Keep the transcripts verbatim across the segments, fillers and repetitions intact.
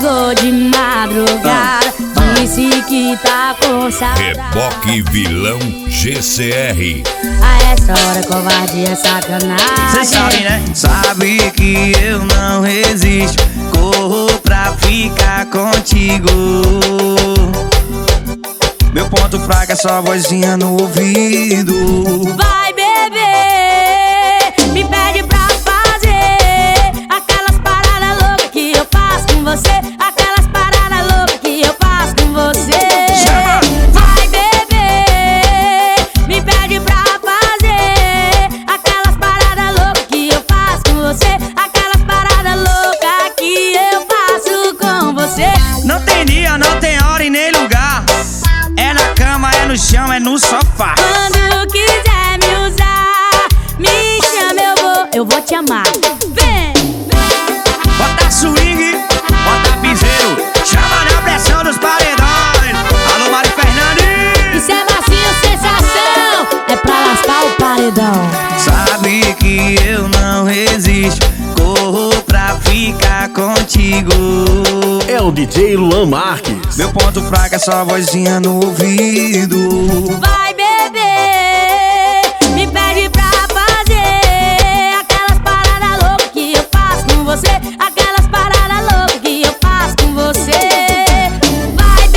ligou de madrugada, disse que tá com saudade. Reboque vilão G C R. A essa hora covardia é sacanagem. Cê sabe, né? Sabe que eu não resisto, corro pra ficar contigo. Meu ponto fraco é só vozinha no ouvido. Vai beber, me pede pra fazer aquelas paradas loucas que eu faço com você. Aquelas paradas loucas que eu faço com você. Chama! Vai beber, me pede pra fazer aquelas paradas loucas que eu faço com você. Aquelas paradas loucas que eu faço com você. Não tem dia, não tem hora e nem lugar. É na cama, é no chão, é no sofá. Quando quiser me usar, me chama, eu vou, eu vou te amar. Vem! Bota swing, bota piseiro, chama na pressão dos paredões. Alô, Mari Fernandes. Isso é macio, sensação, é pra lascar o paredão. Sabe que eu não resisto, corro pra ficar contigo. É o D J Luan Marques. Meu ponto fraco é só vozinha no ouvido. Vai beber, me pede pra fazer aquelas paradas loucas que eu faço com você. Aquelas paradas loucas que eu faço com você. Vai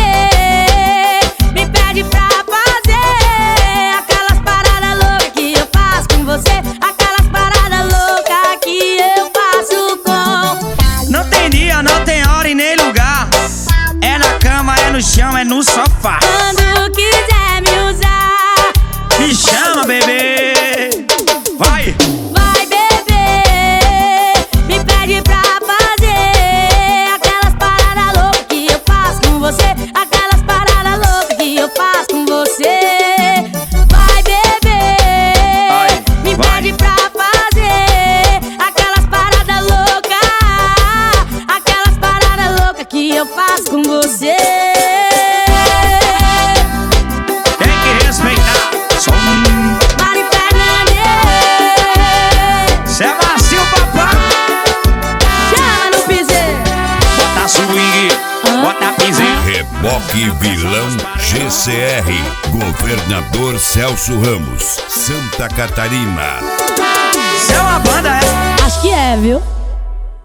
beber, me pede pra fazer aquelas paradas loucas que eu faço com você. Aquelas paradas loucas que eu faço com. Não tem dia, não tem hora e nem lugar. É na cama, é no chão, é no sofá. Quando quiser me usar, Me chama, bebê. Vai! vai beber, me pede pra fazer aquelas paradas loucas que eu faço com você. Aquelas paradas loucas que eu faço com você. Vai beber, Vai, me vai. pede pra fazer aquelas paradas loucas. Aquelas paradas loucas que eu faço com você. Tem que respeitar. Som. Mari Fernandes, Cê é macio, papai. chama no piseiro. Bota swing, bota piseiro. Reboque vilão G C R. Governador Celso Ramos, Santa Catarina. Cê é uma banda, é? Acho que é, viu?